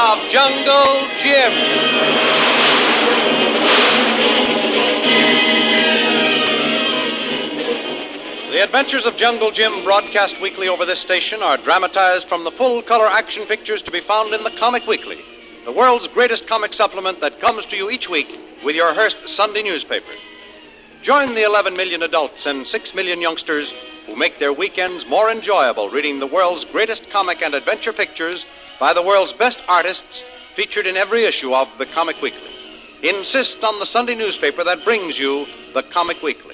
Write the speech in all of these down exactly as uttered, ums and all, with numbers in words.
of Jungle Jim. The Adventures of Jungle Jim, broadcast weekly over this station, are dramatized from the full-color action pictures to be found in the Comic Weekly, the world's greatest comic supplement that comes to you each week with your Hearst Sunday newspaper. Join the eleven million adults and six million youngsters who make their weekends more enjoyable reading the world's greatest comic and adventure pictures by the world's best artists featured in every issue of the Comic Weekly. Insist on the Sunday newspaper that brings you the Comic Weekly.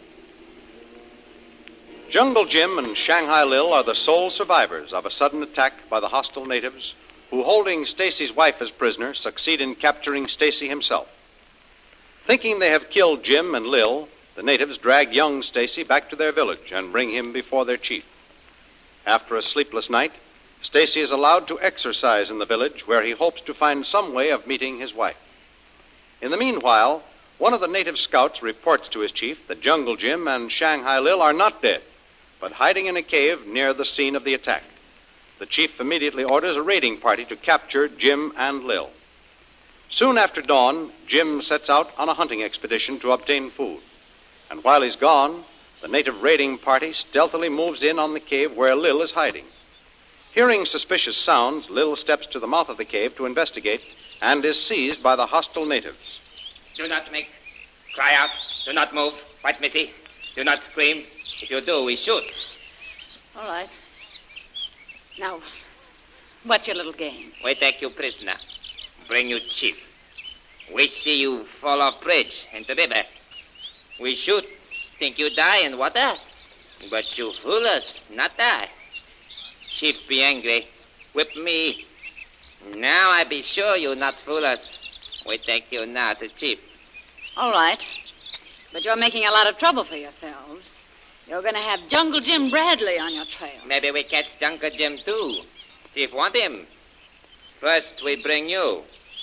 Jungle Jim and Shanghai Lil are the sole survivors of a sudden attack by the hostile natives who, holding Stacy's wife as prisoner, succeed in capturing Stacy himself. Thinking they have killed Jim and Lil, the natives drag young Stacy back to their village and bring him before their chief. After a sleepless night, Stacy is allowed to exercise in the village where he hopes to find some way of meeting his wife. In the meanwhile, one of the native scouts reports to his chief that Jungle Jim and Shanghai Lil are not dead, but hiding in a cave near the scene of the attack. The chief immediately orders a raiding party to capture Jim and Lil. Soon after dawn, Jim sets out on a hunting expedition to obtain food. And while he's gone, the native raiding party stealthily moves in on the cave where Lil is hiding. Hearing suspicious sounds, Lil steps to the mouth of the cave to investigate and is seized by the hostile natives. Do not make cry out. Do not move. White Missy. Do not scream. If you do, we shoot. All right. Now, what's your little game? We take you prisoner. Bring you chief. We see you fall off bridge into river. We shoot. Think you die in water. But you fool us, not die. Chief be angry. Whip me. Now I be sure you not fool us. We take you now to chief. All right. But you're making a lot of trouble for yourselves. You're going to have Jungle Jim Bradley on your trail. Maybe we catch Jungle Jim, too. Chief want him. First, we bring you.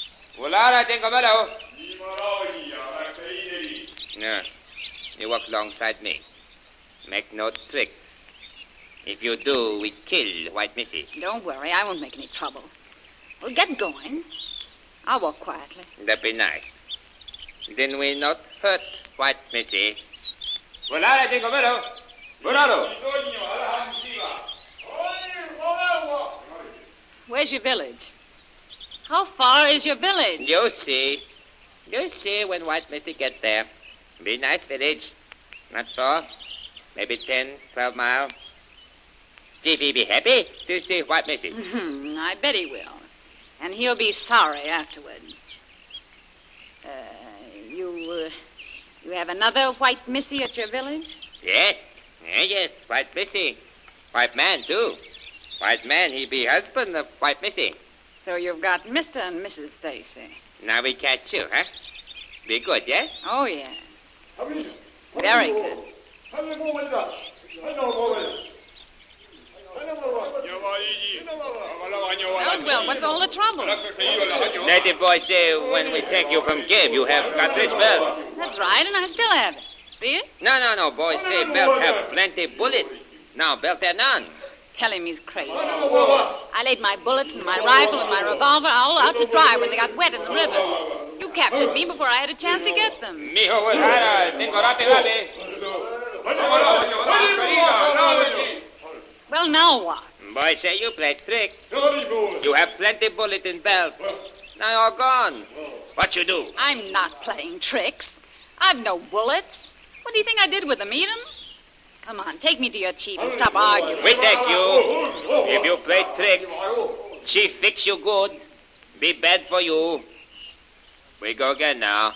No. You walk alongside me. Make no trick. If you do, we kill White Missy. Don't worry. I won't make any trouble. Well, get going. I'll walk quietly. That'd be nice. Then we not hurt White Missy. Where's your village? How far is your village? You see. You see when White Missy get there. Be nice village. Not so. Maybe ten, twelve miles. Chief, he be happy to see White Missy. Mm-hmm. I bet he will. And he'll be sorry afterward. Uh, you, uh, you have another White Missy at your village? Yes. Yes, yes. White Missy. White man, too. White man, he be husband of White Missy. So you've got Mister and Missus Stacy. Now we catch you, huh? Be good, yes? Oh, yeah. Very good. Well, well, what's all the trouble? Native boy say when we take you from cave, you have cartridge belt. That's right, and I still have it. See it? No, no, no. Boy say belt have plenty bullet. Now belt have none. Tell him he's crazy. I laid my bullets and my rifle and my revolver all out to dry when they got wet in the river. You captured me before I had a chance to get them. Well, now what? Boy say you play trick. You have plenty bullet in belt. Now you're gone. What you do? I'm not playing tricks. I've no bullets. What do you think I did with them? Eat them? Come on, take me to your chief and stop arguing. We take you. If you play trick, chief fix you good. Be bad for you. We go again now.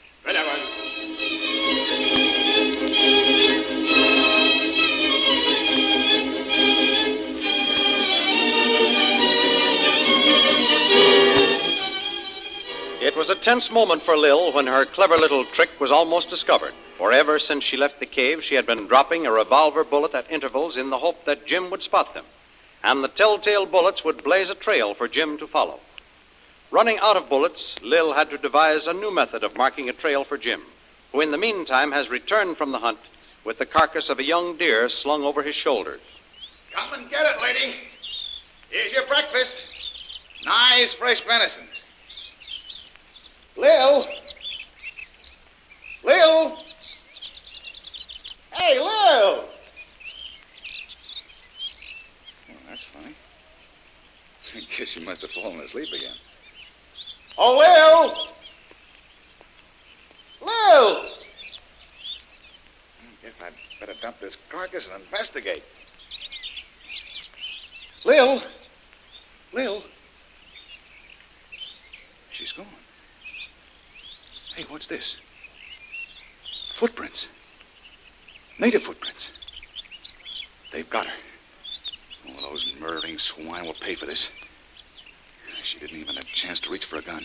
It was a tense moment for Lil when her clever little trick was almost discovered. For ever since she left the cave, she had been dropping a revolver bullet at intervals in the hope that Jim would spot them, and the telltale bullets would blaze a trail for Jim to follow. Running out of bullets, Lil had to devise a new method of marking a trail for Jim, who in the meantime has returned from the hunt with the carcass of a young deer slung over his shoulders. Come and get it, lady. Here's your breakfast. Nice fresh venison. Lil! Lil! Hey, Lil! Oh, that's funny. I guess she must have fallen asleep again. Oh, Lil! Lil! I guess I'd better dump this carcass and investigate. Lil! Lil! She's gone. Hey, what's this? Footprints. Native footprints. They've got her. Oh, those murdering swine will pay for this. She didn't even have a chance to reach for a gun.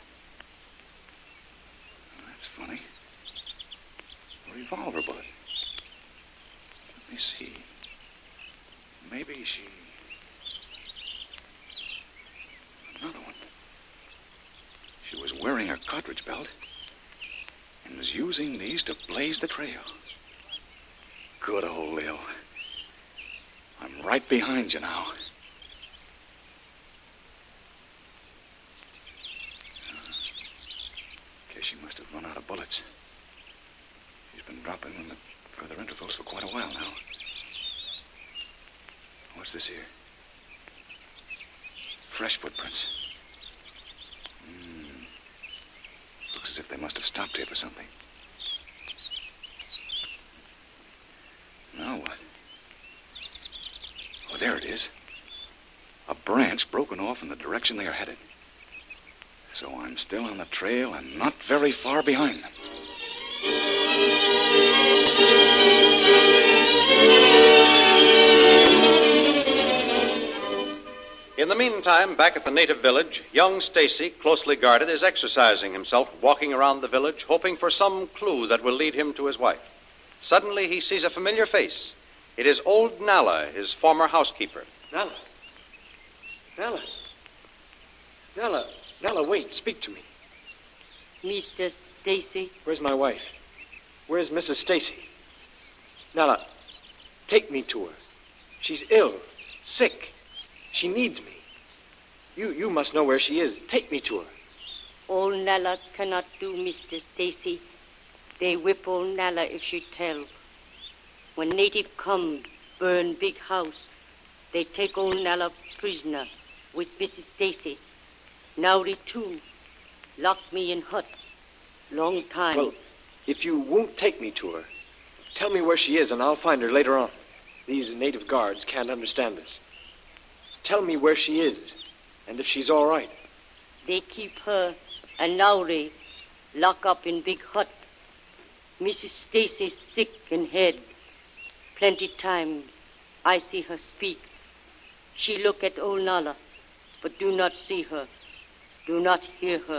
That's funny. A revolver bullet. Let me see. Maybe she... Another one. She was wearing her cartridge belt and was using these to blaze the trail. Good old Lil. I'm right behind you now. Guess she must have run out of bullets. She's been dropping them at further intervals for quite a while now. What's this here? Fresh footprints. Hmm. Looks as if they must have stopped here for something. Now what? Oh, there it is. A branch broken off in the direction they are headed. So I'm still on the trail and not very far behind them. In the meantime, back at the native village, young Stacy, closely guarded, is exercising himself, walking around the village, hoping for some clue that will lead him to his wife. Suddenly, he sees a familiar face. It is old Nalla, his former housekeeper. Nalla. Nalla. Nalla. Nalla, wait. Speak to me. Mister Stacy? Where's my wife? Where's Missus Stacy? Nalla, take me to her. She's ill. Sick. She needs me. You you must know where she is. Take me to her. Old Nalla cannot do, Mister Stacy. They whip old Nalla if she tell. When native come, burn big house, they take old Nalla prisoner with Missus Stacy. Now they too lock me in hut. Long time. Well, if you won't take me to her, tell me where she is and I'll find her later on. These native guards can't understand us. Tell me where she is and if she's all right. They keep her and now they lock up in big hut. Missus Stacy sick in head. Plenty times I see her speak. She look at old Nalla, but do not see her. Do not hear her.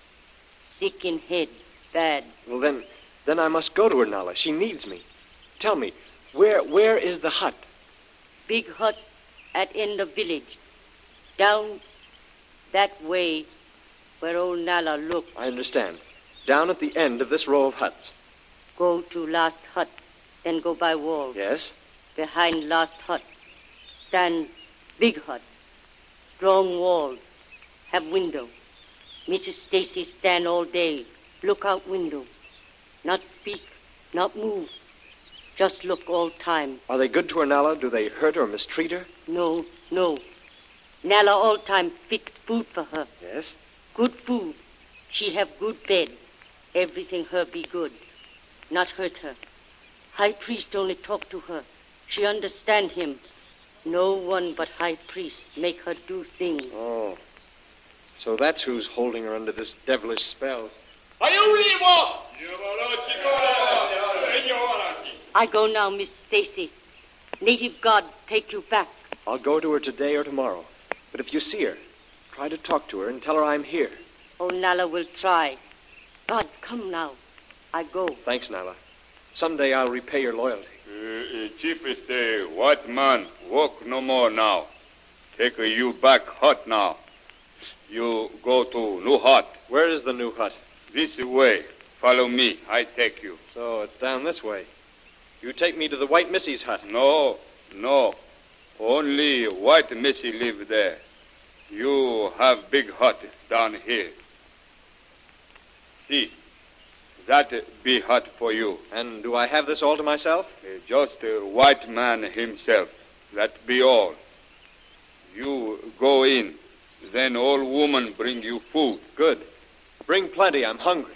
Sick in head, bad. Well, then, then I must go to her, Nalla. She needs me. Tell me, where, where is the hut? Big hut at end of village. Down that way where old Nalla look. I understand. Down at the end of this row of huts. Go to last hut, then go by wall. Yes? Behind last hut, stand big hut. Strong wall, have window. Missus Stacy stand all day, look out window. Not speak, not move. Just look all time. Are they good to her, Nalla? Do they hurt or mistreat her? No, no. Nalla all time fix food for her. Yes? Good food. She have good bed. Everything her be good. Not hurt her. High priest only talk to her. She understand him. No one but high priest make her do things. Oh. So that's who's holding her under this devilish spell. I go now, Miss Stacy. Native God take you back. I'll go to her today or tomorrow. But if you see her, try to talk to her and tell her I'm here. Oh, Nalla will try. God, come now. I go. Thanks, Nalla. Someday I'll repay your loyalty. Uh, uh, Chief is the white man. Walk no more now. Take uh, you back hut now. You go to new hut. Where is the new hut? This way. Follow me. I take you. So it's down this way. You take me to the white missy's hut. No, no. Only white missy live there. You have big hut down here. See, that be hut for you. And do I have this all to myself? Uh, just a white man himself. That be all. You go in. Then all woman bring you food. Good. Bring plenty. I'm hungry.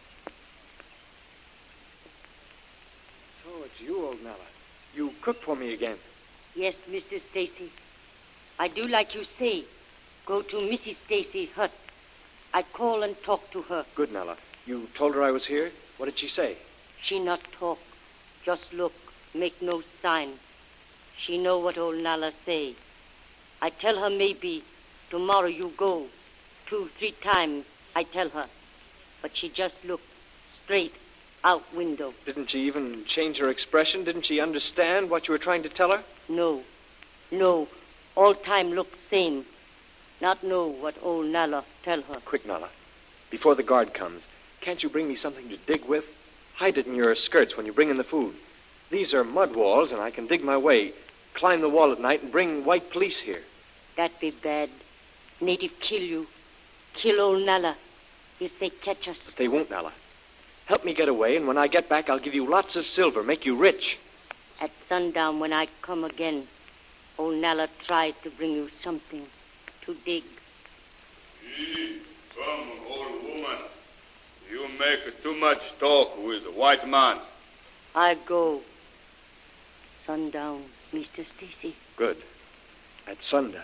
So it's you, old Nella. You cooked for me again. Yes, Mister Stacy. I do like you say. Go to Missus Stacy's hut. I call and talk to her. Good, Nella. You told her I was here? What did she say? She not talk. Just look. Make no sign. She know what old Nalla say. I tell her maybe tomorrow you go. Two, three times, I tell her. But she just look straight out window. Didn't she even change her expression? Didn't she understand what you were trying to tell her? No. No. All time look same. Not know what old Nalla tell her. Quick, Nalla. Before the guard comes, can't you bring me something to dig with? Hide it in your skirts when you bring in the food. These are mud walls, and I can dig my way, climb the wall at night, and bring white police here. That be bad. Native kill you. Kill old Nalla if they catch us. But they won't, Nalla. Help me get away, and when I get back, I'll give you lots of silver, make you rich. At sundown, when I come again, old Nalla tried to bring you something to dig. Hey, come, old woman. You make too much talk with white man. I go. Sundown, Mister Stacy. Good. At sundown.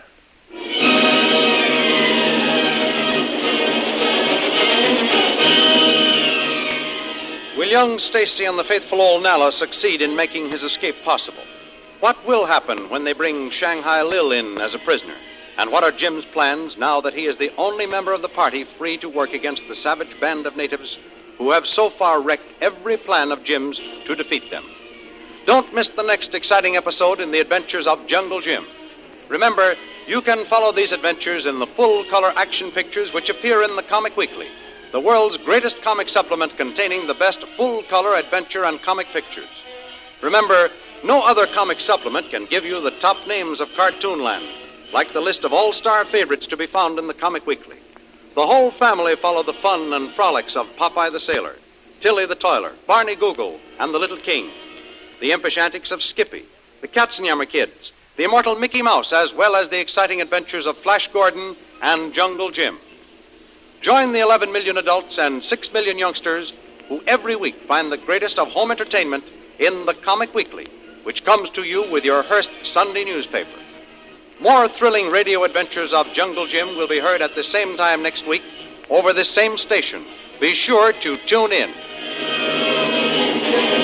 Will young Stacy and the faithful old Nalla succeed in making his escape possible? What will happen when they bring Shanghai Lil in as a prisoner? And what are Jim's plans now that he is the only member of the party free to work against the savage band of natives who have so far wrecked every plan of Jim's to defeat them? Don't miss the next exciting episode in the adventures of Jungle Jim. Remember, you can follow these adventures in the full-color action pictures which appear in the Comic Weekly, the world's greatest comic supplement containing the best full-color adventure and comic pictures. Remember, no other comic supplement can give you the top names of Cartoonland, like the list of all-star favorites to be found in the Comic Weekly. The whole family follow the fun and frolics of Popeye the Sailor, Tilly the Toiler, Barney Google, and the Little King, the impish antics of Skippy, the Katzenjammer Kids, the immortal Mickey Mouse, as well as the exciting adventures of Flash Gordon and Jungle Jim. Join the eleven million adults and six million youngsters who every week find the greatest of home entertainment in the Comic Weekly, which comes to you with your Hearst Sunday newspaper. More thrilling radio adventures of Jungle Jim will be heard at the same time next week over this same station. Be sure to tune in.